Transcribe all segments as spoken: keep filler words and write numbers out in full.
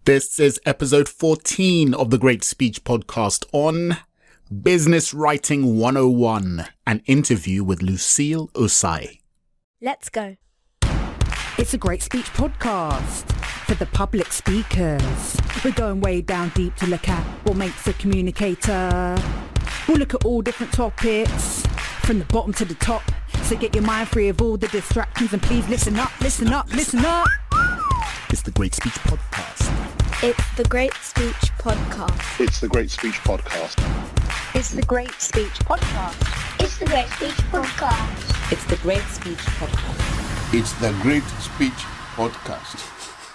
This is episode fourteen of the Great Speech Podcast on Business Writing one oh one, an interview with Lucille Ossai. Let's go. It's a Great Speech Podcast for the public speakers. We're going way down deep to look at what makes a communicator. We'll look at all different topics from the bottom to the top. So get your mind free of all the distractions and please listen up, listen up, listen up. It's the Great Speech Podcast. It's the Great Speech Podcast. It's the Great Speech Podcast. It's the Great Speech Podcast. It's the Great Speech Podcast. It's the Great Speech Podcast. It's the Great Speech Podcast.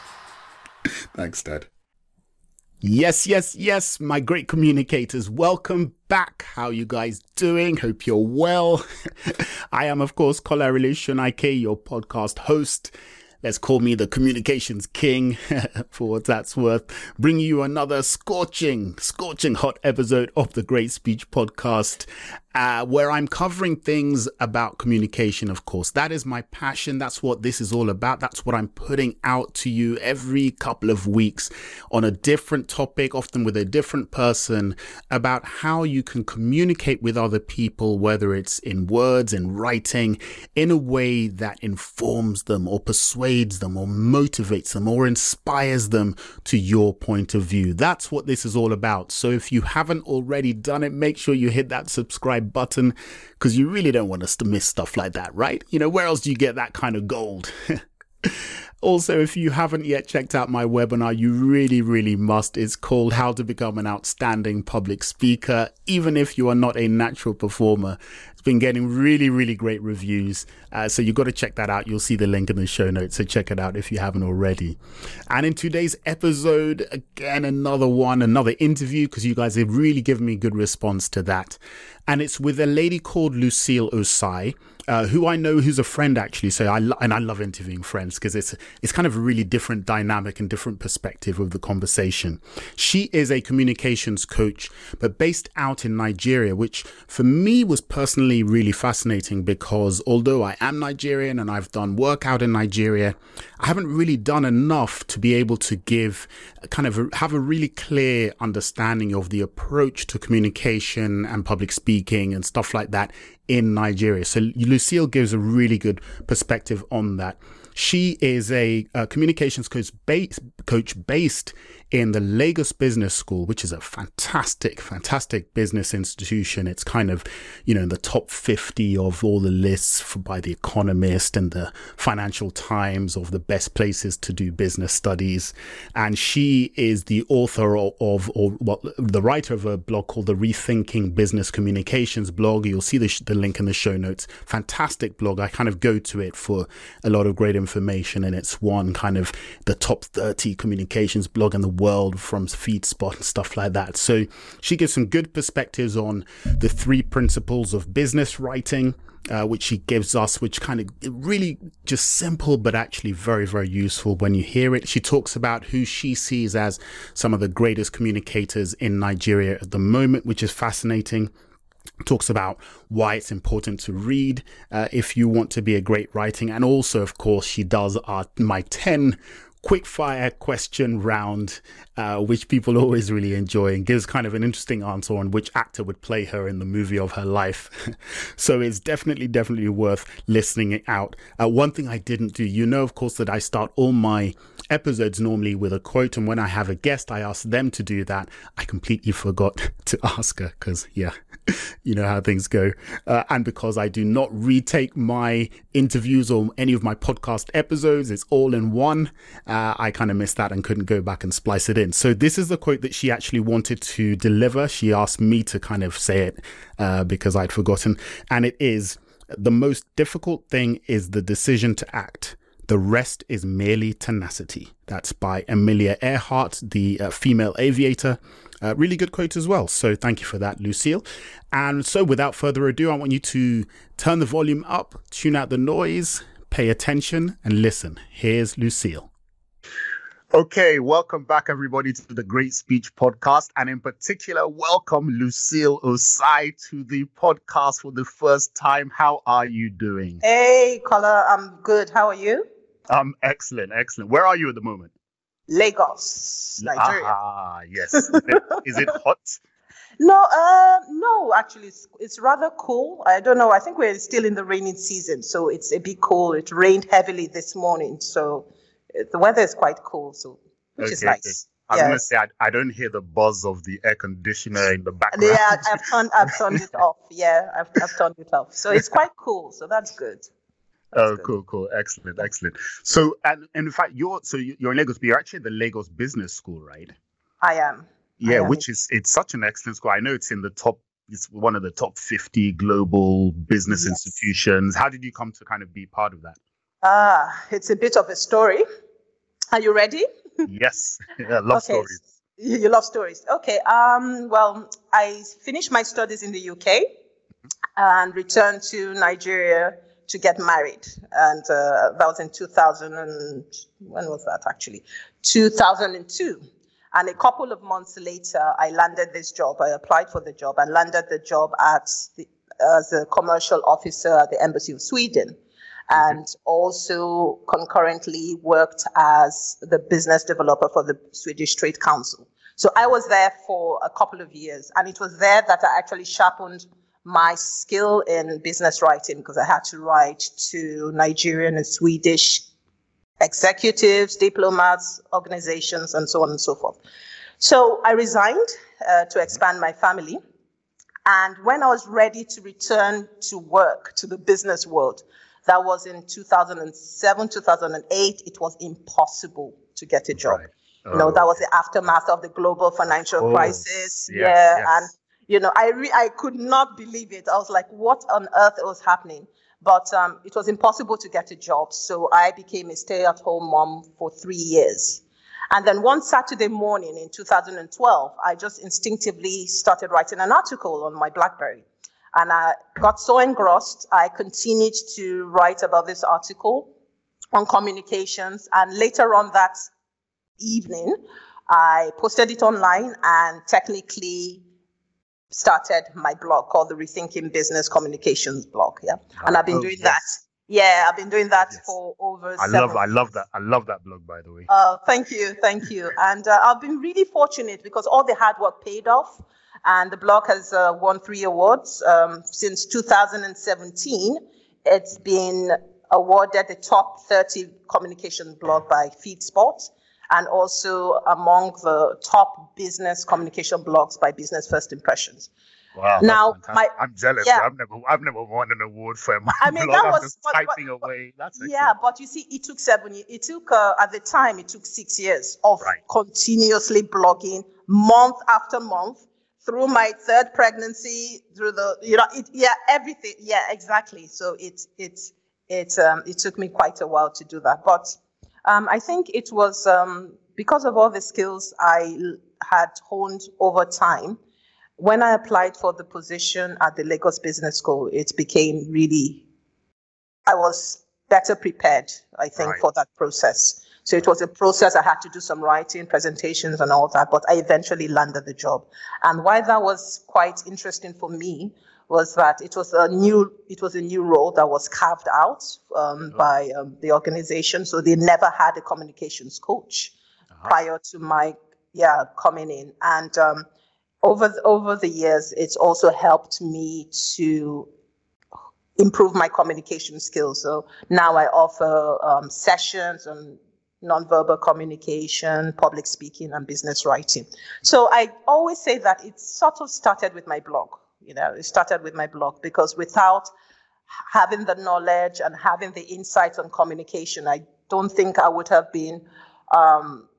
Thanks, Dad. Yes, yes, yes, my great communicators. Welcome back. How you guys doing? Hope you're well. I am, of course, Kolarili Shonaike, your podcast host. Let's call me the communications king for what that's worth. Bringing you another scorching, scorching hot episode of the Great Speech Podcast, uh, where I'm covering things about communication, of course. That is my passion. That's what this is all about. That's what I'm putting out to you every couple of weeks on a different topic, often with a different person, about how you can communicate with other people, whether it's in words, in writing, in a way that informs them or persuades them or motivates them or inspires them to your point of view. That's what this is all about. So if you haven't already done it, make sure you hit that subscribe button, because you really don't want us to miss stuff like that, right? You know, where else do you get that kind of gold? Also, if you haven't yet checked out my webinar, you really, really must. It's called How to Become an Outstanding Public Speaker, even if you are not a natural performer. It's been getting really, really great reviews. Uh, so you've got to check that out. You'll see the link in the show notes. So check it out if you haven't already. And in today's episode, again, another one, another interview, because you guys have really given me good response to that. And it's with a lady called Lucille Ossai, uh, who I know who's a friend, actually. So I lo- and I love interviewing friends because it's it's kind of a really different dynamic and different perspective of the conversation. She is a communications coach, but based out in Nigeria, which for me was personally really fascinating because although I am Nigerian and I've done work out in Nigeria, I haven't really done enough to be able to give kind of a, have a really clear understanding of the approach to communication and public speaking and stuff like that in Nigeria. So Lucille gives a really good perspective on that. She is a, a communications coach based, coach based in the Lagos Business School, which is a fantastic, fantastic business institution. It's kind of, you know, in the top fifty of all the lists for, by The Economist and the Financial Times of the best places to do business studies. And she is the author of, of or well, the writer of a blog called the Rethinking Business Communications blog. You'll see the, sh- the link in the show notes. Fantastic blog. I kind of go to it for a lot of great information, and it's one kind of the top thirty communications blog in the world from FeedSpot and stuff like that. So she gives some good perspectives on the three principles of business writing, uh, which she gives us, which kind of really just simple, but actually very, very useful when you hear it. She talks about who she sees as some of the greatest communicators in Nigeria at the moment, which is fascinating. Talks about why it's important to read uh, if you want to be a great writing. And also, of course, she does our my ten quick fire question round, uh, which people always really enjoy, and gives kind of an interesting answer on which actor would play her in the movie of her life. So it's definitely, definitely worth listening it out. Uh, one thing I didn't do, you know, of course, that I start all my episodes normally with a quote, and when I have a guest, I ask them to do that. I completely forgot to ask her because, yeah, you know how things go. Uh, and because I do not retake my interviews or any of my podcast episodes, it's all in one. Uh, I kind of missed that and couldn't go back and splice it in. So this is the quote that she actually wanted to deliver. She asked me to kind of say it uh, because I'd forgotten. And it is, the most difficult thing is the decision to act. The rest is merely tenacity. That's by Amelia Earhart, the uh, female aviator. Uh, really good quote as well. So thank you for that, Lucille. And so without further ado, I want you to turn the volume up, tune out the noise, pay attention and listen. Here's Lucille. Okay, welcome back, everybody, to the Great Speech Podcast. And in particular, welcome Lucille Ossai to the podcast for the first time. How are you doing? Hey, Kola, I'm good. How are you? Um, excellent, excellent. Where are you at the moment? Lagos, Nigeria. Ah, yes. Is it, is it hot? No, uh, no, actually, it's, it's rather cool. I don't know. I think we're still in the raining season, so it's a bit cool. It rained heavily this morning, so the weather is quite cool, so which okay, is nice. Okay. I'm yeah. going to say I, I don't hear the buzz of the air conditioner in the background. Yeah, I've turned, I've turned it off. Yeah, I've, I've turned it off. So it's quite cool. So that's good. That's oh, good. cool, cool. Excellent, excellent. So, and, and in fact, you're so you're in Lagos, but you're actually at the Lagos Business School, right? I am. Yeah, I am. which is, it's such an excellent school. I know it's in the top, it's one of the top fifty global business yes. institutions. How did you come to kind of be part of that? Ah, uh, it's a bit of a story. Are you ready? Yes, yeah, I love okay. stories. You love stories. Okay. Um, well, I finished my studies in the U K and returned to Nigeria to get married. And uh, that was in two thousand. And, when was that actually? two thousand two. And a couple of months later, I landed this job. I applied for the job. I landed the job at the, as a commercial officer at the Embassy of Sweden. And also concurrently worked as the business developer for the Swedish Trade Council. So I was there for a couple of years, and it was there that I actually sharpened my skill in business writing, because I had to write to Nigerian and Swedish executives, diplomats, organizations, and so on and so forth. So I resigned uh, to expand my family. And when I was ready to return to work, to the business world, that was in two thousand seven, two thousand eight. It was impossible to get a job. Right. Oh, you know, that was the aftermath of the global financial oh, crisis. Yes, yeah. Yes. And, you know, I re- I could not believe it. I was like, what on earth was happening? But um, it was impossible to get a job. So I became a stay-at-home mom for three years. And then one Saturday morning in two thousand twelve, I just instinctively started writing an article on my BlackBerry. And I got so engrossed, I continued to write about this article on communications. And later on that evening, I posted it online and technically started my blog called the Rethinking Business Communications blog. Yeah. And I've been oh, doing yes. that. Yeah, I've been doing that yes. for over I seven love, I years. love that. I love that blog, by the way. Uh, thank you. Thank you. And uh, I've been really fortunate because all the hard work paid off. And the blog has uh, won three awards. Um, since two thousand seventeen, it's been awarded the top thirty communication blog by FeedSpot, and also among the top business communication blogs by Business First Impressions. Wow! Now, my, I'm jealous. Yeah. I've never, I've never won an award for my I mean, blog. that I'm was just but, typing but, away. That's yeah, excellent. But you see, it took seven years. It took uh, at the time, it took six years of right. continuously blogging, month after month. Through my third pregnancy, through the, you know, it, yeah, everything. Yeah, exactly. So it, it, it, um, it took me quite a while to do that. But um, I think it was um, because of all the skills I had honed over time. When I applied for the position at the Lagos Business School, it became really, I was better prepared, I think, right. for that process. So it was a process. I had to do some writing, presentations and all that, but I eventually landed the job. And why that was quite interesting for me was that it was a new, it was a new role that was carved out um, oh. by um, the organization. So they never had a communications coach uh-huh. prior to my, yeah, coming in. And um, over, the, over the years, it's also helped me to improve my communication skills. So now I offer um, sessions on nonverbal communication, public speaking, and business writing. So I always say that it sort of started with my blog. You know, it started with my blog because without having the knowledge and having the insights on communication, I don't think I would have been um,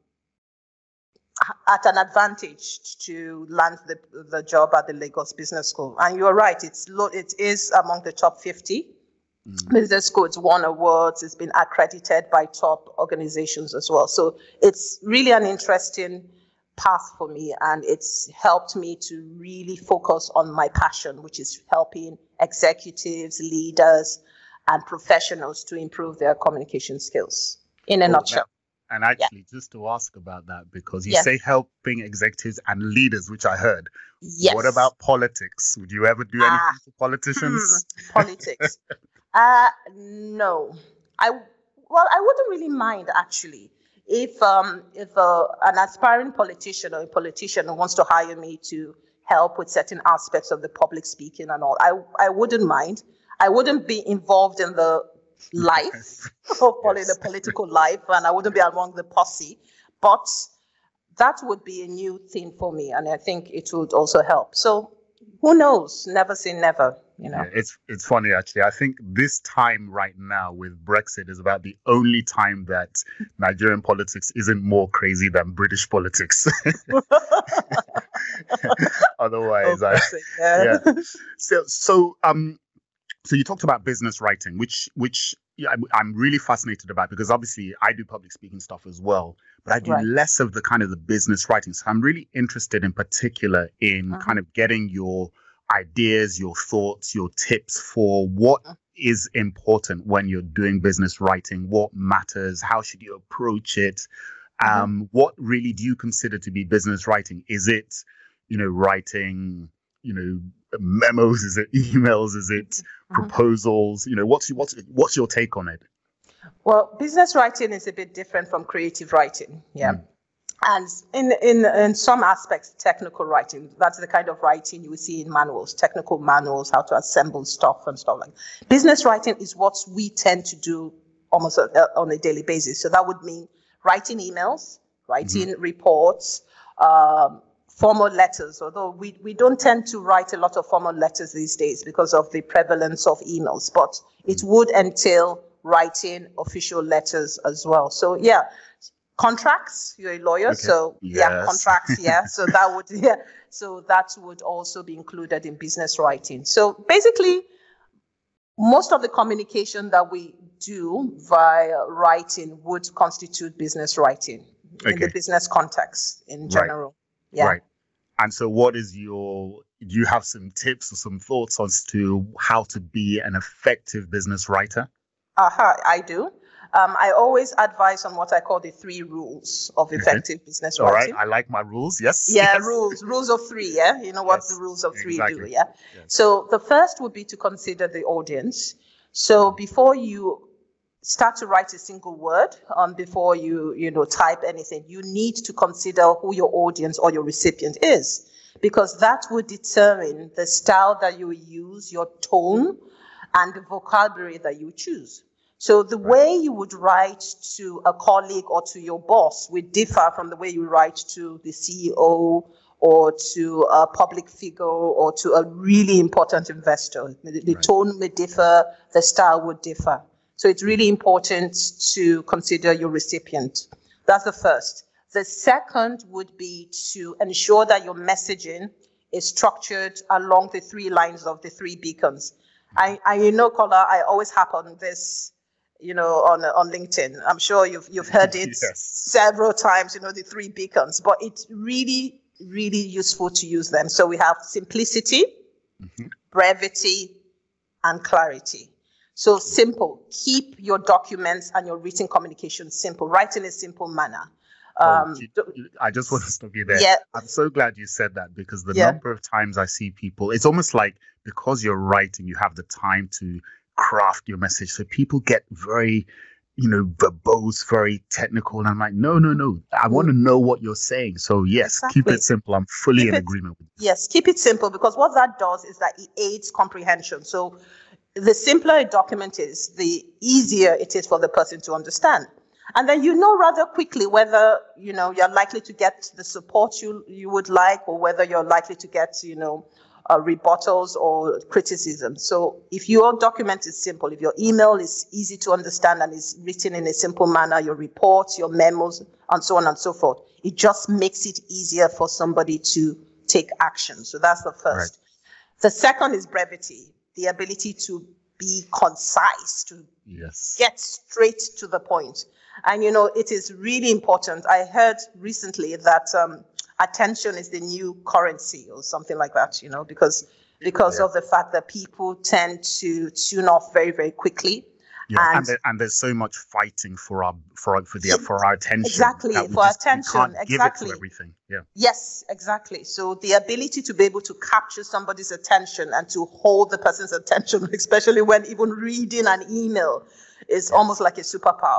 at an advantage to land the, the job at the Lagos Business School. And you're right, it's lo- it is among the top fifty. Mm. Business School, it's won awards, it's been accredited by top organizations as well. So it's really an interesting path for me, and it's helped me to really focus on my passion, which is helping executives, leaders, and professionals to improve their communication skills in a oh, nutshell. That, and actually, yeah. just to ask about that, because you yes. say helping executives and leaders, which I heard. Yes. What about politics? Would you ever do anything ah, for politicians? Hmm, politics. Uh, no, I, well, I wouldn't really mind actually if um, if uh, an aspiring politician or a politician wants to hire me to help with certain aspects of the public speaking and all, I I wouldn't mind. I wouldn't be involved in the life, or call it the political life, and I wouldn't be among the posse. But that would be a new thing for me, and I think it would also help. So who knows? Never say never, you know. Yeah, it's it's funny, actually. I think this time right now with Brexit is about the only time that Nigerian politics isn't more crazy than British politics. Otherwise, oh, I, yeah. yeah. So, so, um, so you talked about business writing, which, which yeah, I'm really fascinated about, because obviously I do public speaking stuff as well, but I do right. less of the kind of the business writing. So I'm really interested in particular in uh-huh. kind of getting your ideas, your thoughts, your tips for what uh-huh. is important when you're doing business writing, what matters, how should you approach it? Uh-huh. Um, what really do you consider to be business writing? Is it, you know, writing, you know, memos? Is it emails? Is it mm-hmm. proposals? You know, what's what's what's your take on it? Well, business writing is a bit different from creative writing, yeah. Mm. And in in in some aspects, technical writing, that's the kind of writing you will see in manuals, technical manuals, how to assemble stuff and stuff like that. Business writing is what we tend to do almost a, uh, on a daily basis. So that would mean writing emails, writing mm-hmm. reports, um, formal letters, although we, we don't tend to write a lot of formal letters these days because of the prevalence of emails, but it would entail writing official letters as well. So yeah, contracts, you're a lawyer, okay. so yes. yeah, contracts, yeah. So that would, yeah, so that would also be included in business writing. So basically, most of the communication that we do via writing would constitute business writing okay. in the business context in general. Right. Yeah. Right. And so what is your, do you have some tips or some thoughts as to how to be an effective business writer? Uh-huh, I do. Um, I always advise on what I call the three rules of effective okay. business All writing. All right, I like my rules, yes. Yeah, yes. rules, rules of three, yeah? You know what yes, the rules of three exactly. do, yeah? Yes. So the first would be to consider the audience. So before you start to write a single word, um, before you, you know, type anything, you need to consider who your audience or your recipient is, because that would determine the style that you use, your tone, and the vocabulary that you choose. So the way you would write to a colleague or to your boss would differ from the way you write to the C E O or to a public figure or to a really important investor. The, the right. tone may differ, the style would differ. So it's really important to consider your recipient. That's the first. The second would be to ensure that your messaging is structured along the three lines of the three beacons. I, I you know, Kola, I always harp on this, you know, on on LinkedIn. I'm sure you've you've heard it yes. several times, you know, the three beacons, but it's really, really useful to use them. So we have simplicity, mm-hmm. brevity, and clarity. So simple. Keep your documents and your written communication simple. Write in a simple manner. Um, oh, I just want to stop you there. Yeah. I'm so glad you said that, because the yeah. number of times I see people, it's almost like because you're writing, you have the time to craft your message. So people get very, you know, verbose, very technical. And I'm like, no, no, no. I want to know what you're saying. So yes, exactly. keep it simple. I'm fully keep in it, agreement with you. Yes, keep it simple, because what that does is that it aids comprehension. So the simpler a document is, the easier it is for the person to understand. And then you know rather quickly whether, you know, you're likely to get the support you you would like, or whether you're likely to get, you know, uh, rebuttals or criticism. So if your document is simple, if your email is easy to understand and is written in a simple manner, your reports, your memos, and so on and so forth, it just makes it easier for somebody to take action. So that's the first. Right. The second is brevity, the ability to be concise, to yes. get straight to the point. And, you know, it is really important. I heard recently that um, attention is the new currency or something like that, you know, because because yeah. of the fact that people tend to tune off very, very quickly. Yeah, and, and, there, and there's so much fighting for our for for the for our attention. Exactly, for just, attention. Can't exactly. Give it to everything. Yeah. Yes, exactly. So the ability to be able to capture somebody's attention and to hold the person's attention, especially when even reading an email, is yes. almost like a superpower.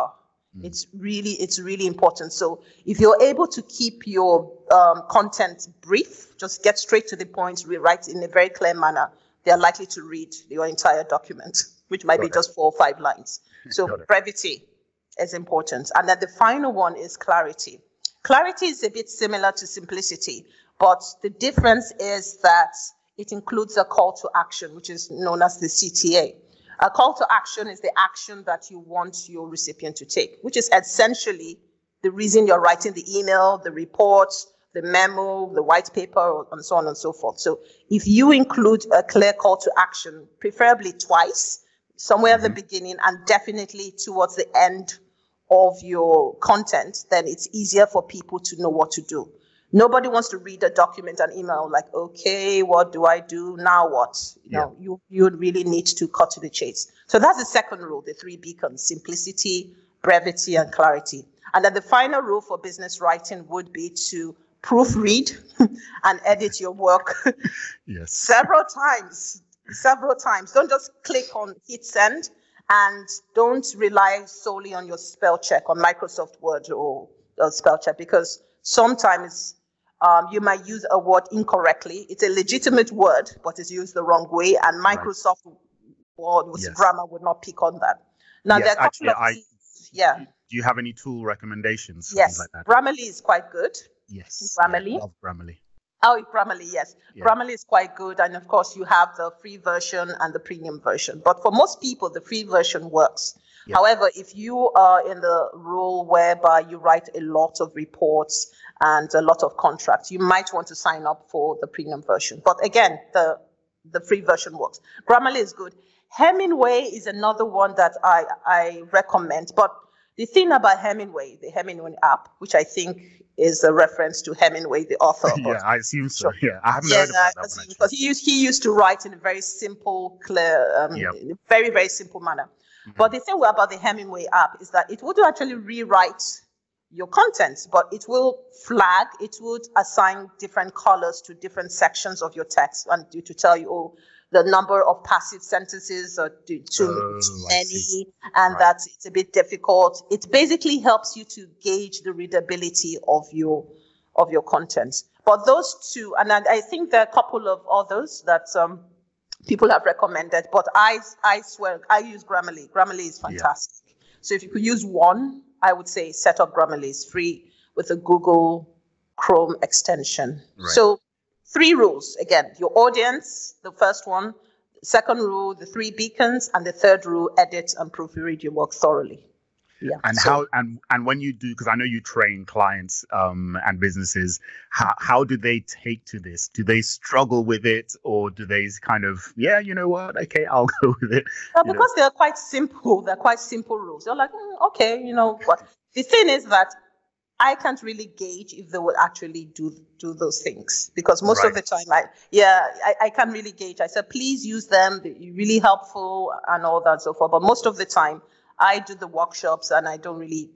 Mm. It's really, it's really important. So if you're able to keep your um, content brief, just get straight to the point, rewrite in a very clear manner, they're likely to read your entire document, which might Got be it. just four or five lines. So brevity is important. And then the final one is clarity. Clarity is a bit similar to simplicity, but the difference is that it includes a call to action, which is known as the C T A. A call to action is the action that you want your recipient to take, which is essentially the reason you're writing the email, the report, the memo, the white paper, and so on and so forth. So if you include a clear call to action, preferably twice, somewhere mm-hmm. at the beginning and definitely towards the end of your content, then it's easier for people to know what to do. Nobody wants to read a document and email like, okay, what do I do? Now what? You know, yeah. you, you really need to cut to the chase. So that's the second rule, the three beacons: simplicity, brevity, and clarity. And then the final rule for business writing would be to proofread and edit your work yes. several times, several times. Don't just click on hit send, and don't rely solely on your spell check on Microsoft Word or, or spell check, because sometimes Um, you might use a word incorrectly. It's a legitimate word, but it's used the wrong way. And Microsoft right. Word with yes. grammar would not pick on that. Now, yes, there are a couple actually, of things. I, yeah. Do you have any tool recommendations? Yes. Like that? Grammarly is quite good. Yes. Grammarly. I love Grammarly. Oh, Grammarly, yes. Yeah. Grammarly is quite good. And of course, you have the free version and the premium version. But for most people, the free version works. Yep. However, if you are in the role whereby you write a lot of reports and a lot of contracts, you might want to sign up for the premium version. But again, the the free version works. Grammarly is good. Hemingway is another one that I, I recommend. But the thing about Hemingway, the Hemingway app, which I think is a reference to Hemingway, the author. yeah, I assume so. Yeah, I haven't yeah, heard about that one, because he used, he used to write in a very simple, clear, um, yep. in a very, very simple manner. Mm-hmm. But the thing about the Hemingway app is that it would actually rewrite your content, but it will flag, it would assign different colors to different sections of your text, and to tell you, oh, the number of passive sentences are too, too oh, many, and right. that it's a bit difficult. It basically helps you to gauge the readability of your of your content. But those two, and I, I think there are a couple of others that um, people have recommended, but I I swear, I use Grammarly. Grammarly is fantastic. Yeah. So if you could use one, I would say set up Grammarly. It's free with a Google Chrome extension. Right. So three rules. Again, your audience, the first one. Second rule, the three beacons. And the third rule, edit and proofread your work thoroughly. Yeah. And so, how and and when you do, because I know you train clients um, and businesses, how how do they take to this? Do they struggle with it, or do they kind of, yeah, you know what, okay, I'll go with it? Well, because know? they're quite simple. They're quite simple rules. They're like, mm, okay, you know what? The thing is that I can't really gauge if they will actually do do those things, because most right. of the time, I yeah, I, I can't really gauge. I said, please use them. They're really helpful and all that and so forth. But most of the time, I do the workshops and I don't really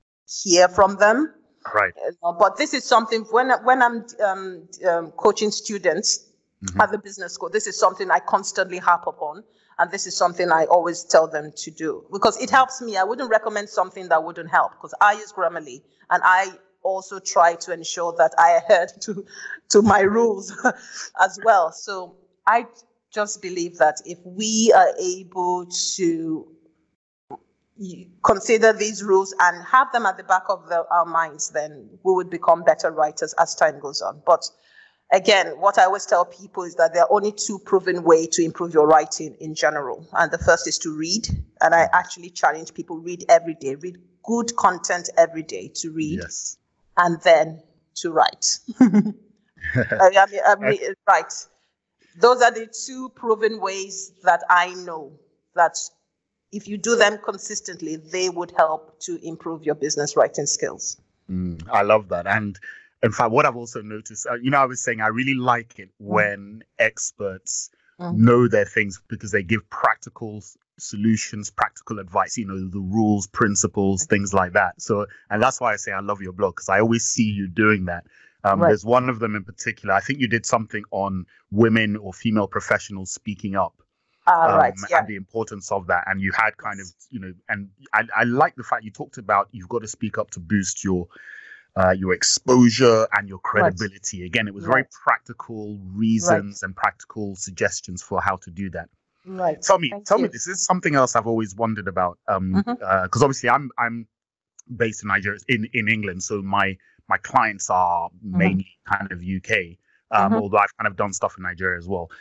hear from them. Right. Uh, but this is something when when I'm um, um, coaching students mm-hmm. at the business school. This is something I constantly harp upon, and this is something I always tell them to do because it helps me. I wouldn't recommend something that wouldn't help, because I use Grammarly and I also try to ensure that I adhere to to my rules as well. So I just believe that if we are able to consider these rules and have them at the back of the, our minds, then we would become better writers as time goes on. But again, what I always tell people is that there are only two proven ways to improve your writing in general. And the first is to read. And I actually challenge people, read every day, read good content every day, to read yes. and then to write. I mean, I mean, right. Those are the two proven ways that I know that if you do them consistently, they would help to improve your business writing skills. Mm, I love that. And in fact, what I've also noticed, uh, you know, I was saying I really like it when experts mm. know their things, because they give practical solutions, practical advice, you know, the rules, principles, things like that. So, and that's why I say I love your blog, because I always see you doing that. Um, right. There's one of them in particular. I think you did something on women or female professionals speaking up. Uh, um, right, yeah. and the importance of that. And you had kind of, you know, and I, I like the fact you talked about you've got to speak up to boost your uh, your exposure and your credibility. Right. Again, it was right. very practical reasons right. and practical suggestions for how to do that. Right. Tell me, Thank tell you. me, this is something else I've always wondered about. Um, because mm-hmm. uh, obviously I'm I'm based in Nigeria, in, in England, so my my clients are mainly mm-hmm. kind of U K. Um, mm-hmm. Although I've kind of done stuff in Nigeria as well.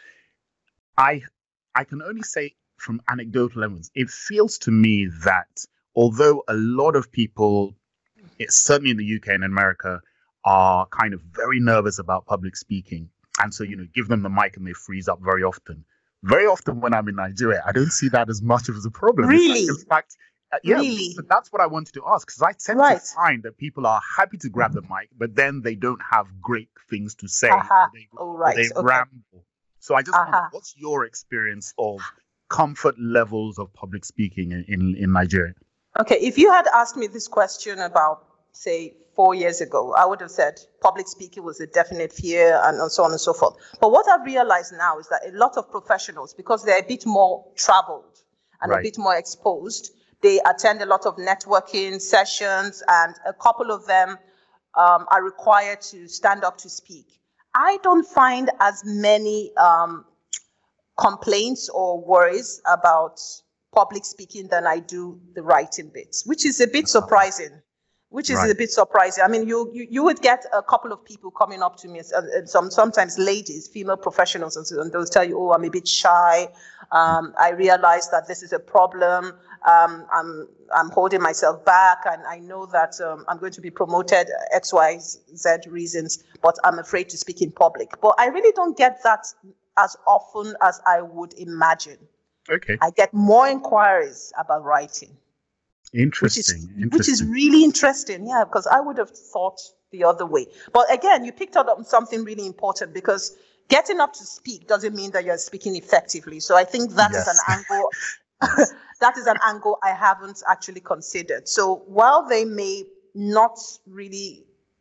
I I can only say from anecdotal evidence, it feels to me that although a lot of people, it's certainly in the U K and America, are kind of very nervous about public speaking, and so you know give them the mic and they freeze up very often. Very often when I'm in Nigeria, I don't see that as much of as a problem. Really? In fact, uh, yeah, really? So that's what I wanted to ask, because I tend right. to find that people are happy to grab the mic, but then they don't have great things to say. Uh-huh. They, oh, right. they okay. ramble. So I just uh-huh. wonder, what's your experience of comfort levels of public speaking in, in, in Nigeria? Okay, if you had asked me this question about, say, four years ago, I would have said public speaking was a definite fear and, and so on and so forth. But what I've realized now is that a lot of professionals, because they're a bit more traveled and right. a bit more exposed, they attend a lot of networking sessions, and a couple of them um, are required to stand up to speak. I don't find as many um, complaints or worries about public speaking than I do the writing bits, which is a bit surprising. Which is right. a bit surprising. I mean, you, you you would get a couple of people coming up to me, and, and some sometimes ladies, female professionals, and, so, and they'll tell you, "Oh, I'm a bit shy. Um, I realize that this is a problem. Um, I'm I'm holding myself back, and I know that um, I'm going to be promoted X, Y, Z reasons, but I'm afraid to speak in public." But I really don't get that as often as I would imagine. Okay. I get more inquiries about writing. Interesting. Which is, interesting. which is really interesting, yeah, because I would have thought the other way. But again, you picked up on something really important, because getting up to speak doesn't mean that you're speaking effectively. So I think that yes. is an angle. that is an angle I haven't actually considered. So while they may not really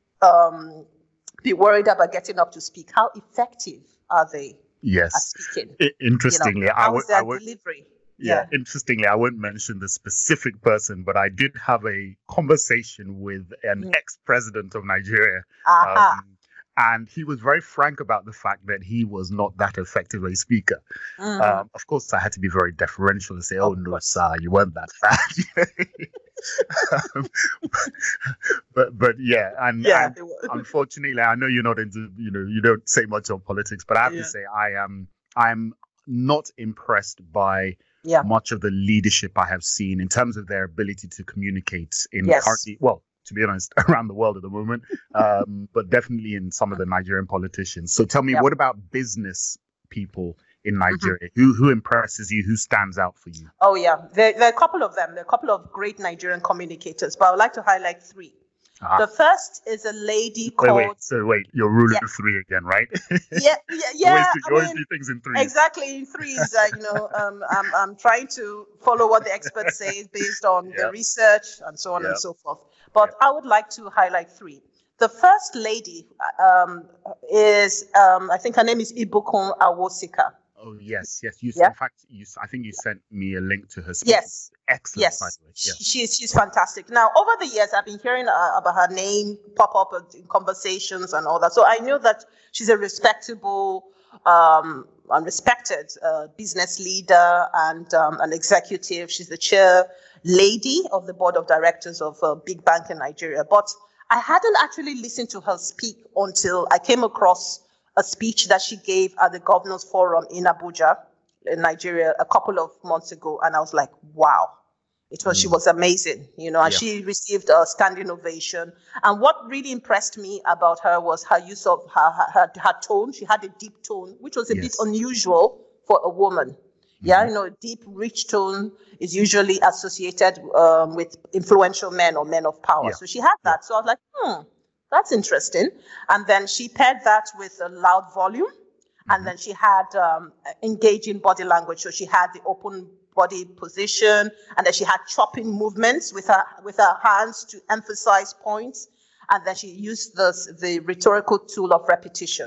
um, be worried about getting up to speak, how effective are they yes. at speaking? I- interestingly, you know, I how would. is their I would delivery? Yeah, Yeah. interestingly, I won't mention the specific person, but I did have a conversation with an Mm. ex-president of Nigeria. Aha. Um, and he was very frank about the fact that he was not that effective a speaker. Mhm. Um, of course, I had to be very deferential and say, oh, Of no, course. sir, you weren't that bad. um, but, but yeah, and, Yeah, and they were. unfortunately, I know you're not into, you know, you don't say much on politics, but I have Yeah. to say, I am, I'm not impressed by Yeah. much of the leadership I have seen in terms of their ability to communicate in Yes. currently, well, to be honest, around the world at the moment, um, but definitely in some of the Nigerian politicians. So tell me, Yep. what about business people in Nigeria? Who who impresses you? Who stands out for you? Oh, yeah. There, there are a couple of them. There are a couple of great Nigerian communicators, but I would like to highlight three. Ah. The first is a lady Wait, called... wait, so wait, you're ruling Yeah. to three again, right? Yeah, yeah, yeah. always do, I you always mean, do things in threes. exactly. In threes, uh, you know, um, I'm, I'm trying to follow what the experts say based on Yeah. the research and so on Yeah. and so forth. But I would like to highlight three. The first lady um, is, um, I think her name is Ibukun Awosika. Oh yes, yes. You, Yeah. in fact, you, I think you sent me a link to her speech. Yes. Excellent. Yes, By the way. she, Yeah. she's she's fantastic. Now, over the years, I've been hearing uh, about her name pop up in conversations and all that. So I know that she's a respectable um, and respected uh, business leader and um, an executive. She's the chair lady of the board of directors of a big bank in Nigeria. But I hadn't actually listened to her speak until I came across a speech that she gave at the Governors Forum in Abuja, in Nigeria, a couple of months ago, and I was like, wow. It was, mm. She was amazing, you know, and yeah. she received a standing ovation. And what really impressed me about her was her use of her, her, her tone. She had a deep tone, which was a yes. bit unusual for a woman. Mm-hmm. Yeah, you know, deep, rich tone is usually associated um, with influential men or men of power. Yeah. So she had that. Yeah. So I was like, hmm, that's interesting. And then she paired that with a loud volume. And then she had um, engaging body language. So she had the open body position, and then she had chopping movements with her with her hands to emphasize points. And then she used the the rhetorical tool of repetition.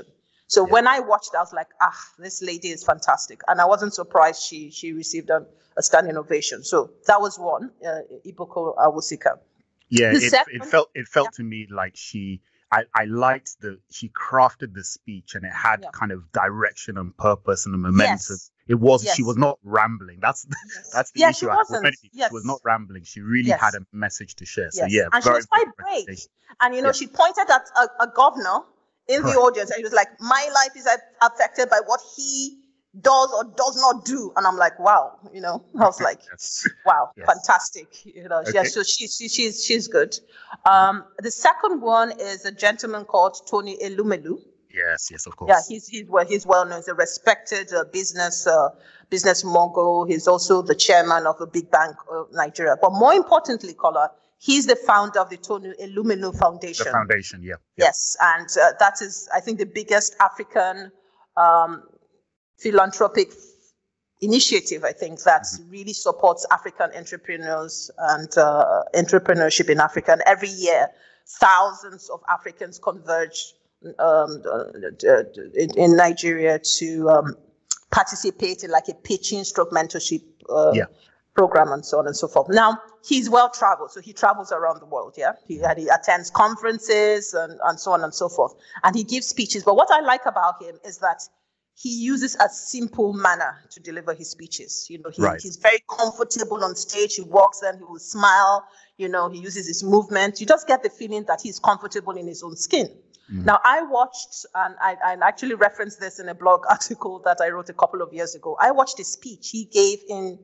So yeah. when I watched, I was like, ah, this lady is fantastic. And I wasn't surprised she she received a, a standing ovation. So that was one, uh, Iboko Awosika. Yeah, it, second, it felt it felt yeah. to me like she, I, I liked the, she crafted the speech and it had yeah. kind of direction and purpose and a momentum. Yes. It was, yes. she was not rambling. That's yes. that's the yeah, issue. She I have with wasn't. many people. Yes. She was not rambling. She really yes. had a message to share. So yes. yeah, and very, she was quite brave. And you know, yeah. she pointed at a, a governor in right. the audience, and he was like, "My life is affected by what he does or does not do." And I'm like, "Wow," you know. I was like, yes. "Wow, yes. fantastic." You know, okay. yeah. So she's she, she's she's good. Um, the second one is a gentleman called Tony Elumelu. Yes, yes, of course. Yeah, he's he's well he's well known. He's a respected uh, business uh, business mogul. He's also the chairman of a big bank of Nigeria. But more importantly, Kola, he's the founder of the Tony Elumelu Foundation. The foundation, yeah. yeah. Yes, and uh, that is, I think, the biggest African um, philanthropic initiative, I think, that mm-hmm. really supports African entrepreneurs and uh, entrepreneurship in Africa. And every year, thousands of Africans converge um, uh, in, in Nigeria to um, participate in like a pitching stroke mentorship uh, yeah. program and so on and so forth. Now, he's well traveled, so he travels around the world, yeah? He, and he attends conferences and, and so on and so forth. And he gives speeches. But what I like about him is that he uses a simple manner to deliver his speeches. You know, he, right. he's very comfortable on stage. He walks and he will smile. You know, he uses his movement. You just get the feeling that he's comfortable in his own skin. Mm. Now, I watched, and I, I actually referenced this in a blog article that I wrote a couple of years ago. I watched a speech he gave in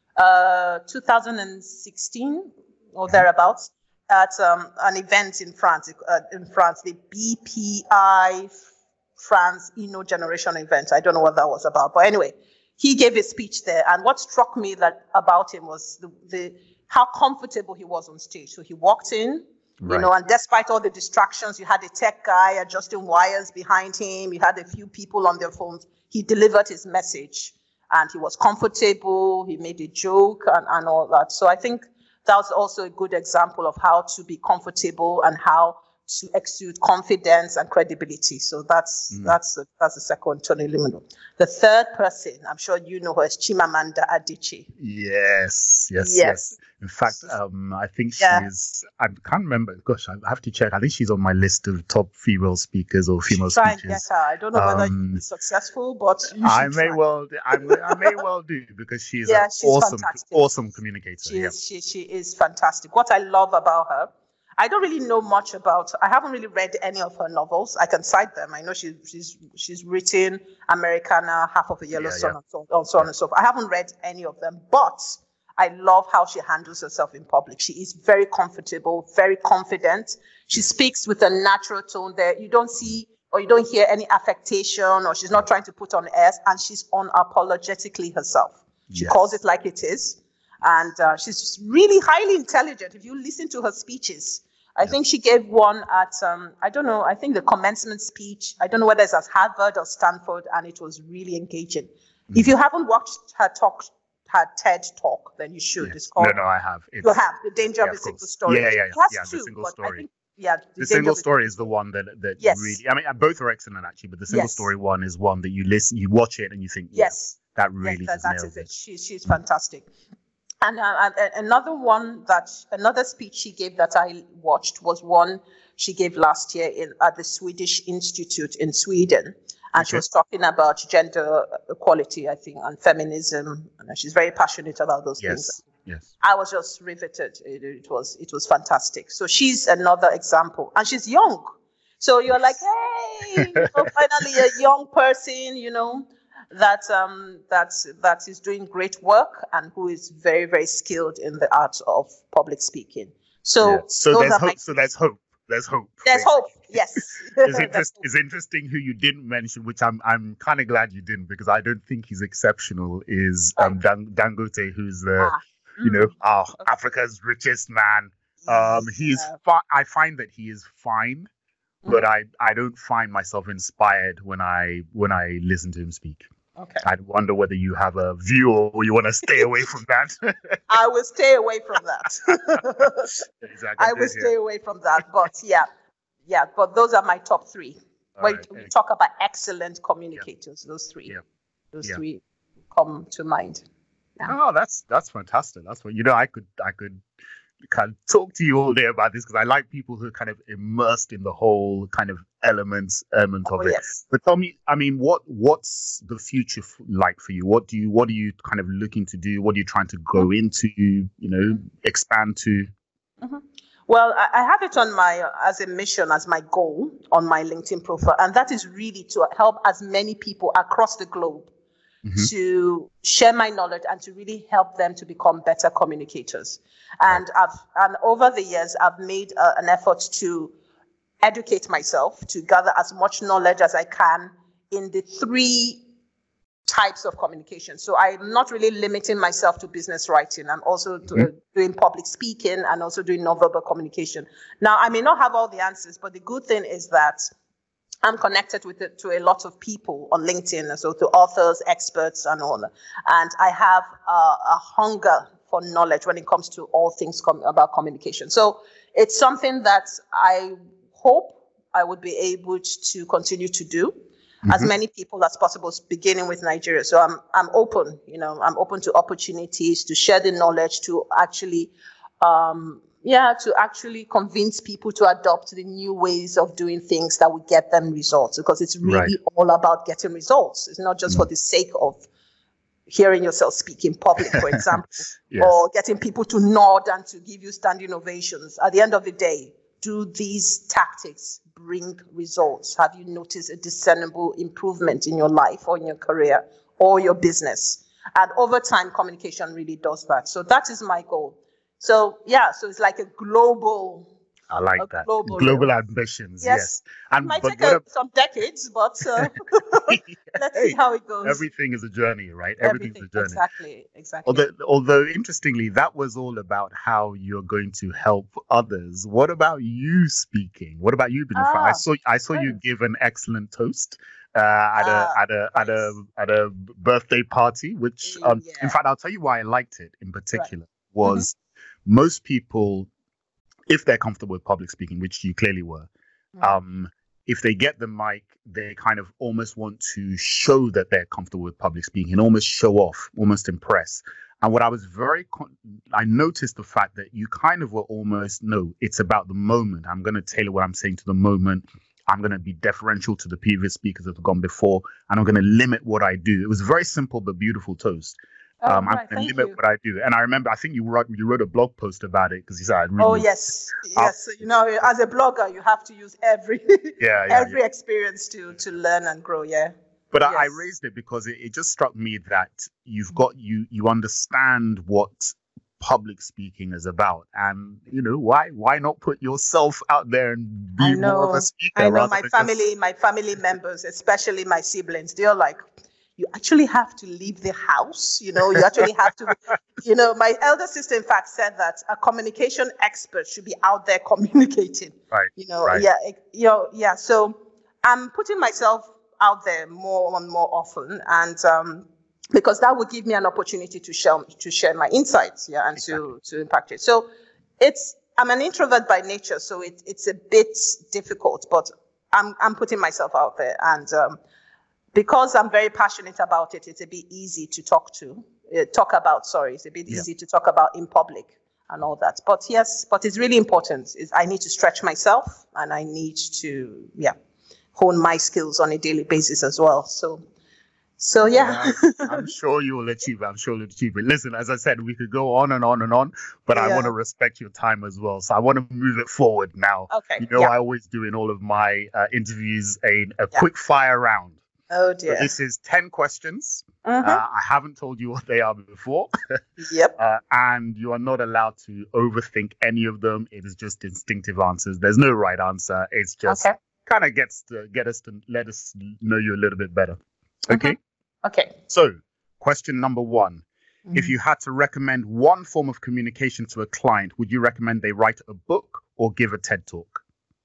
uh, two thousand sixteen or thereabouts at um, an event in France, uh, in France, the B P I France Inno Generation event. I don't know what that was about, but anyway, he gave a speech there. And what struck me that about him was the, the how comfortable he was on stage. So he walked in, right. you know, and despite all the distractions, you had a tech guy adjusting wires behind him. You had a few people on their phones. He delivered his message, and he was comfortable. He made a joke and, and all that. So I think that was also a good example of how to be comfortable and how to exude confidence and credibility. So that's mm. that's a, that's the second, Tony Elumelu. The third person, I'm sure you know her, is Chimamanda Adichie. Yes, yes, yes. yes. In fact, um, I think yeah. she's, I can't remember, gosh, I have to check. I think she's on my list of top female speakers or female try speakers. And get her. I don't know whether um, you'll be successful, but you I may try. well, I may, I may well do, because she's yeah, an she's awesome, fantastic. awesome communicator. She yeah. is, she, she is fantastic. What I love about her, I don't really know much about, I haven't really read any of her novels. I can cite them. I know she, she's she's written Americana, Half of a Yellow yeah, Sun, yeah. and so on, so on and so forth. I haven't read any of them, but I love how she handles herself in public. She is very comfortable, very confident. She speaks with a natural tone there. You don't see or you don't hear any affectation, or she's not trying to put on airs, and she's unapologetically herself. She yes. calls it like it is. And uh, she's just really highly intelligent. If you listen to her speeches, I yeah. think she gave one at, um, I don't know, I think the commencement speech. I don't know whether it's at Harvard or Stanford, and it was really engaging. Mm-hmm. If you haven't watched her talk, her TED talk, then you should. Yes. It's called. No, no, I have. It's, you have The Danger yeah, of a of Single Story. Yeah, yeah, yeah. It has yeah two, the single but story. I think, yeah, the, the single story is the one that that yes. really. I mean, both are excellent actually, but the single yes. story one is one that you listen, you watch it, and you think, yeah, yes, that really yes, that, that is it. it. She's she's fantastic. And, uh, and another one that, another speech she gave that I watched was one she gave last year in, at the Swedish Institute in Sweden. And okay. she was talking about gender equality, I think, and feminism. And she's very passionate about those yes. things. Yes. I was just riveted. It, it was it was fantastic. So she's another example. And she's young. So you're like, hey, you know, finally a young person, you know, that um that that is doing great work and who is very, very skilled in the art of public speaking. So, yeah. so there's hope. My... So there's hope. There's hope. There's basically. hope. Yes. it's, interest, it's interesting who you didn't mention, which I'm I'm kind of glad you didn't, because I don't think he's exceptional. Is um Dan, Dangote, who's the ah. you know oh, okay. Africa's richest man. Um, he's yeah. fi- I find that he is fine. But I, I don't find myself inspired when I when I listen to him speak. Okay. I wonder whether you have a view or you want to stay away from that. I will stay away from that. exactly. I will stay away from that. But yeah, yeah. But those are my top three. when right. we talk about excellent communicators, yeah. those three, yeah. those yeah. three come to mind. Yeah. Oh, that's that's fantastic. That's what you know. I could I could kind of talk to you all day about this because I like people who are kind of immersed in the whole kind of elements element oh, of it. Yes. But tell me, I mean, what what's the future f- like for you? What do you what are you kind of looking to do? What are you trying to go mm-hmm. into? You know, expand to? Mm-hmm. Well, I have it on my as a mission, as my goal on my LinkedIn profile, and that is really to help as many people across the globe mm-hmm. to share my knowledge and to really help them to become better communicators. And right. I've and over the years, I've made uh, an effort to educate myself, to gather as much knowledge as I can in the three types of communication. So I'm not really limiting myself to business writing. I'm also do, mm-hmm. doing public speaking and also doing nonverbal communication. Now, I may not have all the answers, but the good thing is that I'm connected with it to a lot of people on LinkedIn, so to authors, experts, and all. And I have uh, a hunger for knowledge when it comes to all things com- about communication. So it's something that I hope I would be able to continue to do. Mm-hmm. As many people as possible, beginning with Nigeria. So I'm I'm open, you know, I'm open to opportunities to share the knowledge, to actually, um, yeah, to actually convince people to adopt the new ways of doing things that will get them results. Because it's really right. all about getting results. It's not just mm-hmm. for the sake of hearing yourself speak in public, for example, yes. or getting people to nod and to give you standing ovations. At the end of the day, do these tactics bring results? Have you noticed a discernible improvement in your life or in your career or your business? And over time, communication really does that. So that is my goal. So yeah, so it's like a global. I like that. Global, global ambitions. Yes. yes. And it might take a, a, some decades, but uh, let's hey, see how it goes. Everything is a journey, right? Everything's Everything, a journey. Exactly. Exactly. Although, although, interestingly, that was all about how you're going to help others. What about you speaking? What about you, Benifa? Ah, I saw I saw you give an excellent toast uh, at ah, a at a nice. at a at a birthday party. Which, um, yeah. in fact, I'll tell you why I liked it in particular. Right. Was mm-hmm. most people, if they're comfortable with public speaking, which you clearly were, mm. um, if they get the mic, they kind of almost want to show that they're comfortable with public speaking and almost show off, almost impress. And what I was very, con- I noticed the fact that you kind of were almost, no, it's about the moment. I'm going to tailor what I'm saying to the moment. I'm going to be deferential to the previous speakers that have gone before, and I'm going to limit what I do. It was a very simple but beautiful toast. Oh, um, right, I'm going to limit you. what I do. And I remember, I think you wrote, you wrote a blog post about it because you said, really, oh, yes. Yes. You know, as a blogger, you have to use every yeah, yeah, every yeah. experience to, to learn and grow. Yeah. But yes. I, I raised it because it, it just struck me that you've got, you, you understand what public speaking is about. And, you know, why, why not put yourself out there and be more of a speaker? I know my family, just... my family members, especially my siblings, they're like, you actually have to leave the house, you know, you actually have to, you know, my elder sister, in fact, said that a communication expert should be out there communicating. Right. You know, right. yeah, you know, yeah. So I'm putting myself out there more and more often, and um, because that will give me an opportunity to share to share my insights, yeah, and exactly. to to impact it. So it's I'm an introvert by nature, so it, it's a bit difficult, but I'm I'm putting myself out there, and um, because I'm very passionate about it, it's a bit easy to talk to, uh, talk about, sorry, it's a bit yeah. easy to talk about in public and all that. But yes, but it's really important. Is I need to stretch myself, and I need to, yeah, hone my skills on a daily basis as well. So, so yeah. yeah I'm sure you will achieve it. I'm sure you'll achieve it. Listen, as I said, we could go on and on and on, but yeah. I want to respect your time as well. So I want to move it forward now. Okay. You know, yeah. I always do in all of my uh, interviews a, a yeah. quick fire round. Oh dear. So this is ten questions. Uh-huh. Uh, I haven't told you what they are before. Yep. Uh, and you are not allowed to overthink any of them. It is just instinctive answers. There's no right answer. It's just okay. kind of gets to get us to let us know you a little bit better. Okay. Uh-huh. Okay. So question number one. Mm-hmm. If you had to recommend one form of communication to a client, would you recommend they write a book or give a TED Talk?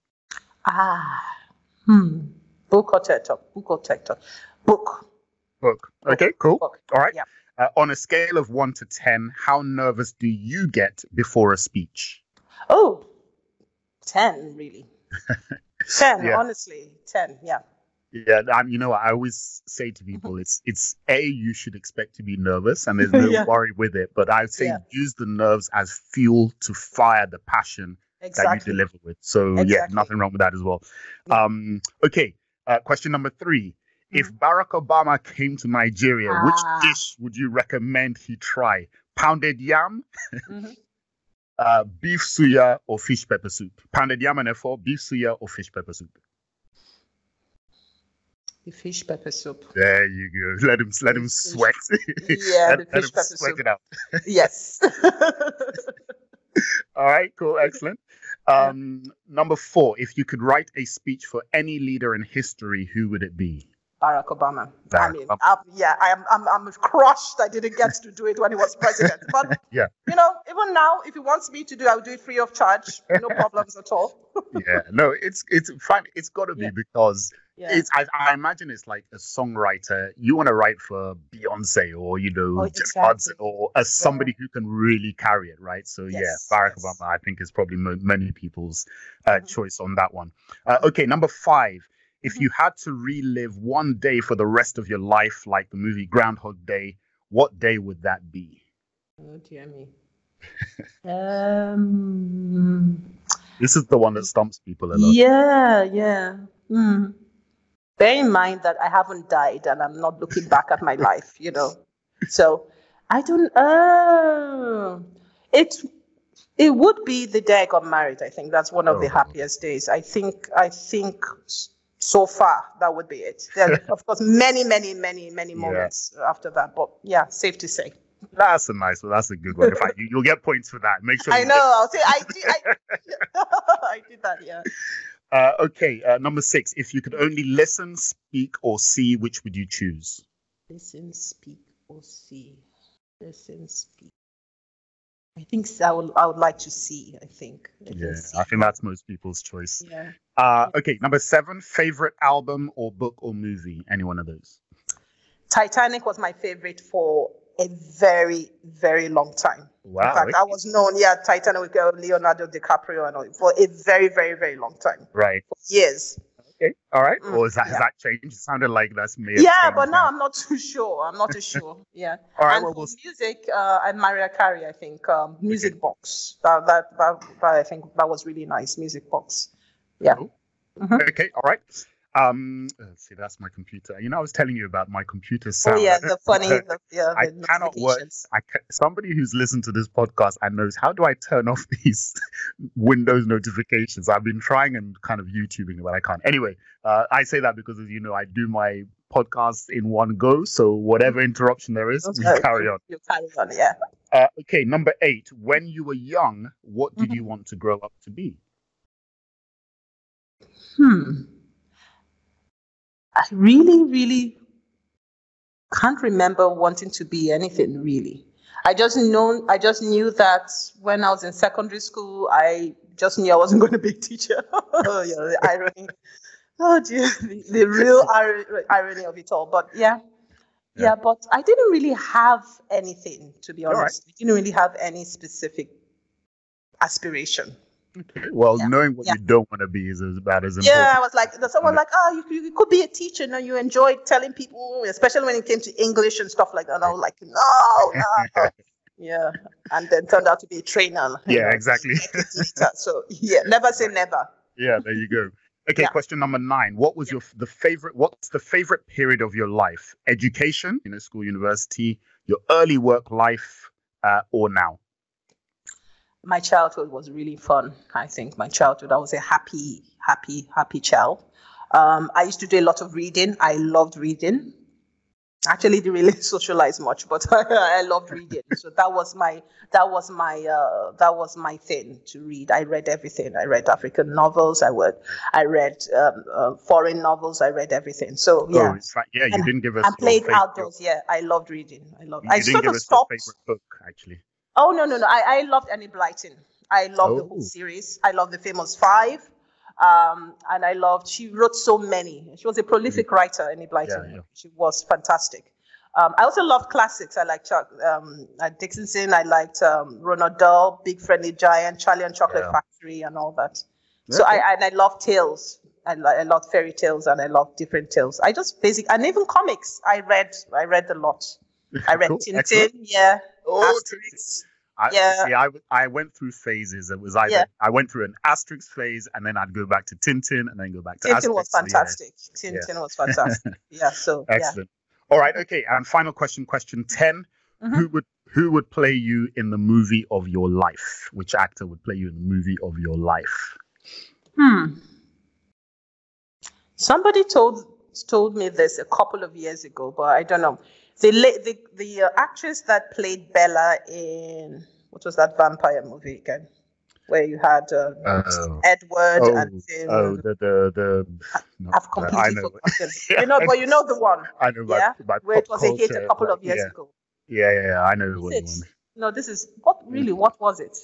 Ah. Hmm. Book or TED Talk? Book or TED Talk? Book. Book. Okay, cool. Book. All right. Yeah. Uh, on a scale of one to ten, how nervous do you get before a speech? Oh, ten, really. ten, Yeah. honestly, ten. Yeah. Yeah, and you know what I always say to people, it's it's a you should expect to be nervous, and there's no Yeah. worry with it. But I would say Yeah. use the nerves as fuel to fire the passion that Exactly. you deliver with. So yeah, Exactly. nothing wrong with that as well. Yeah. Um, okay, uh, question number three: if Barack Obama came to Nigeria, Ah. which dish would you recommend he try? Pounded yam, Mhm. uh, beef suya, or fish pepper soup? Pounded yam and efo, beef suya, or fish pepper soup? The fish pepper soup. There you go. Let him let him Fish- sweat. Yeah, let, the let fish him pepper sweat soup. it out. Yes. All right, cool, excellent. Um, number four, if you could write a speech for any leader in history, who would it be? Barack Obama. I Barack mean, Obama. I'm, yeah, I am. I'm, I'm crushed. I didn't get to do it when he was president. But Yeah, you know, even now, if he wants me to do, I'll do it free of charge. No problems at all. yeah. No, it's it's fine. It's got to be Yeah. because Yeah. it's. I, I imagine it's like a songwriter. You want to write for Beyonce or you know Oh, Jennifer exactly. Hudson or as somebody who can really carry it, right? So Yes, yeah, Barack yes. Obama, I think, is probably mo- many people's uh, Mhm. choice on that one. Uh, okay, number five. If Mhm. you had to relive one day for the rest of your life, like the movie Groundhog Day, what day would that be? Oh dear me. um. This is the one that stumps people a lot. Yeah, yeah. Mm. Bear in mind that I haven't died and I'm not looking back at my life, you know. So I don't. Oh, it it would be the day I got married. I think that's one of the Oh. happiest days. I think. I think s- so far that would be it. There are, of course, many, many, many, many Yeah. moments after that. But yeah, safe to say. That's a nice one. That's a good one. In fact, you, you'll get points for that. Make sure. I you know. get- I'll say I did. I, I did that. Yeah. Uh, okay, uh, number six. If you could only listen, speak, or see, which would you choose? Listen, speak, or see. Listen, speak. I think so. I would. I would like to see. I think. Let me Yeah, see. I think that's most people's choice. Yeah. Uh, okay, number seven. Favorite album or book or movie? Any one of those? Titanic was my favorite for a very, very long time. Wow. In fact, I was known, yeah, Titanic with uh, Leonardo DiCaprio and all for a very, very, very long time. Right. For years. Okay. All right. Mm, or is that, has yeah. that changed? It sounded like that's me. Yeah, but now I'm not too sure. I'm not too sure. Yeah. All right. And Well, for we'll, music, uh, and Mariah Carey, I think, um, Music Box. That, that, that, that, I think that was really nice. Music Box. Yeah. Cool. Mhm. okay. All right. Um, let's see, that's my computer. You know, I was telling you about my computer sound. Oh yeah, the funny, the, yeah, I the cannot work. notifications. I ca- somebody who's listened to this podcast and knows how do I turn off these Windows notifications. I've been trying and kind of YouTubing, but I can't. Anyway, uh, I say that because, as you know, I do my podcasts in one go. So whatever interruption there is, we Okay. carry on. You carry on, yeah. Uh, okay, number eight. When you were young, what did Mhm. you want to grow up to be? Hmm. I really, really can't remember wanting to be anything really. I just know, I just knew that when I was in secondary school, I just knew I wasn't going to be a teacher. Oh, yeah, the irony. Oh dear, the, the real ir- irony of it all. But yeah, yeah, Yeah. but I didn't really have anything, to be All right. honest. I didn't really have any specific aspiration. Well, Yeah. knowing what Yeah. you don't want to be is about as important. Yeah, I was like, someone like, oh, you, you could be a teacher, and you enjoyed telling people, especially when it came to English and stuff like that. And I was like, no, no. Yeah, and then turned out to be a trainer. you Yeah, know, exactly. teacher. So yeah, never say never. Yeah, there you go. Okay, Yeah. question number nine. What was your the favorite? What's the favorite period of your life? Education, you know, school, university, your early work life, uh, or now? My childhood was really fun. I think my childhood, I was a happy, happy, happy child. Um, I used to do a lot of reading. I loved reading. Actually, didn't really socialize much, but I loved reading. So that was my that was my uh, that was my thing to read. I read everything. I read African novels. I read I read um, uh, foreign novels. I read everything. So yeah, Oh, in fact, yeah, you And- didn't give us. and your played favorite- outdoors. Yeah, I loved reading. I loved. You I didn't sort give of us stopped. your favorite book, actually. Oh no no no! I, I loved Annie Blyton. I loved the Oh. whole series. I loved the Famous Five, um, and I loved. She wrote so many. She was a prolific writer. Annie Blyton. Yeah, yeah. She was fantastic. Um, I also loved classics. I liked Chuck um, uh, Dickinson. I liked um, Ronald Dahl, Big Friendly Giant, Charlie and Chocolate Yeah. Factory, and all that. So Okay. I and I loved tales. I, I love fairy tales and I love different tales. I just basic and even comics. I read I read a lot. I read cool. Tintin, Excellent. yeah. Oh, Asterix. I, yeah. See, I, I went through phases. It was either yeah. I went through an Asterix phase and then I'd go back to Tintin and then go back to Tintin Asterix. was fantastic. So, yeah. Tintin yeah. was fantastic. Yeah. So excellent. Yeah. All right. Okay. And final question. Question ten. Mm-hmm. Who would who would play you in the movie of your life? Which actor would play you in the movie of your life? Hmm. Somebody told told me this a couple of years ago, but I don't know. The the the uh, actress that played Bella in what was that vampire movie again, where you had uh, uh, Edward oh, and Tim. Oh, the the the. No, I've completely uh, forgotten. You know, but you know the one. I know. Yeah, by, by where it was culture, a hit a couple of years yeah. ago. Yeah, yeah, yeah, I know the one. No, this is what really. What was it?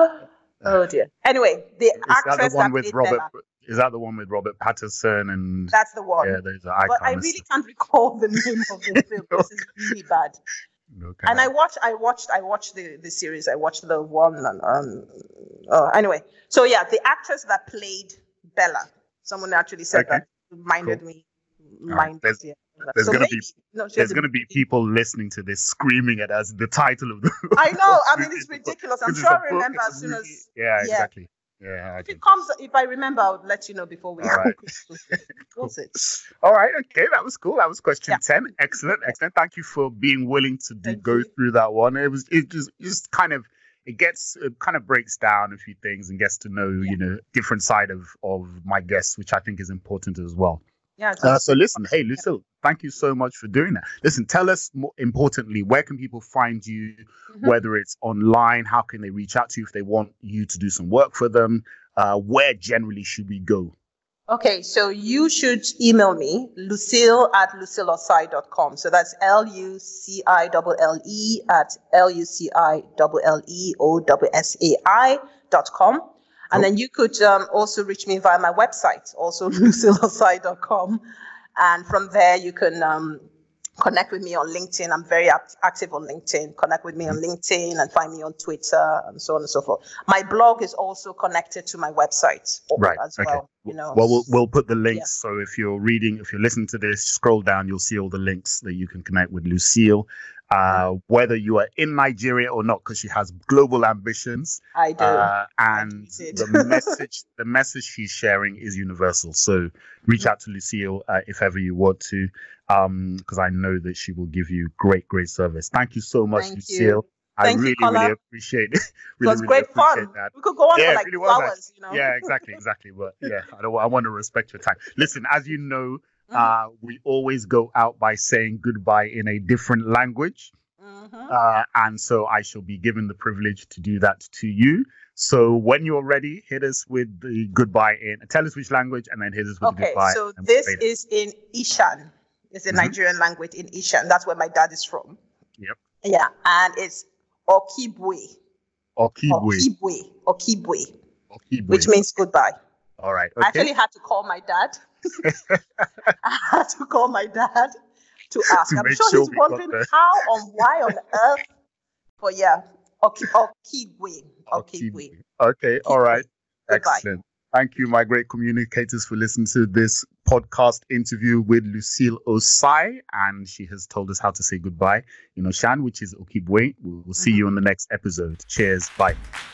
Oh dear. Anyway, the is actress that the one that with played Robert? Bella, is that the one with Robert Pattinson and? That's the one. Yeah, those are but I really can't recall the name of the film. This is really bad. Okay. And I watched, I watched, I watched the, the series. I watched the one. And, um, uh, anyway, so yeah, the actress that played Bella. Someone actually said okay. that reminded cool. me. Minded, right. There's, yeah. there's so gonna maybe, be no, there's gonna be people listening to this screaming at us the title of the. I know. I mean, it's ridiculous. I'm sure I remember as soon movie. as. Yeah, exactly. Yeah. If it comes, if I remember, I'll let you know before we. All right. What's it? All right. Okay, that was cool. That was question yeah. ten. Excellent. Excellent. Thank you for being willing to do, go you. through that one. It was. It just. Just kind of. It gets. It kind of breaks down a few things and gets to know, yeah. you know, different side of of my guests, which I think is important as well. Yeah. Uh, so listen, hey, Lucille, yeah. thank you so much for doing that. Listen, tell us more importantly, where can people find you, mm-hmm. whether it's online, how can they reach out to you if they want you to do some work for them? Uh, where generally should we go? Okay, so you should email me, Lucille at lucille osai dot com. So that's L U C I L L E at L U C I L L E O S S A I dot com. And then you could um, also reach me via my website, also lucille osai dot com. And from there, you can um, connect with me on LinkedIn. I'm very act- active on LinkedIn. Connect with me on LinkedIn and find me on Twitter and so on and so forth. My blog is also connected to my website right. as okay. well. You know. Well, we'll we'll put the links. Yeah. So if you're reading, if you're listening to this, scroll down, you'll see all the links that you can connect with Lucille. Uh, whether you are in Nigeria or not, because she has global ambitions. I do. Uh, and the message, the message she's sharing is universal. So reach out to Lucille uh, if ever you want to, because um, I know that she will give you great, great service. Thank you so much, Thank Lucille. You. I Thank really, you, really appreciate it. really, it was really great fun. That. We could go on yeah, for like really two hours, nice. you know. Yeah, exactly, exactly. But yeah, I don't. I want to respect your time. Listen, as you know, mm-hmm. uh, we always go out by saying goodbye in a different language. Mm-hmm. Uh, and so I shall be given the privilege to do that to you. So when you're ready, hit us with the goodbye in. Tell us which language, and then hit us with okay, the goodbye. Okay, so this is in Ishan. It's a mm-hmm. Nigerian language in Ishan. That's where my dad is from. Yep. Yeah, and it's Okibwe. Okibwe. Okibwe. Okibwe. Okibwe. Which means goodbye. All right. Okay. I actually had to call my dad. I had to call my dad. To ask. To I'm sure, sure he's wondering how or why on earth. But yeah, Okibwe. Okibwe. Okay, all right. Goodbye. Excellent. Thank you, my great communicators, for listening to this podcast interview with Lucille Osai. And she has told us how to say goodbye in Oshan, which is Okibwe. We'll, we'll see mm-hmm. you on the next episode. Cheers. Bye.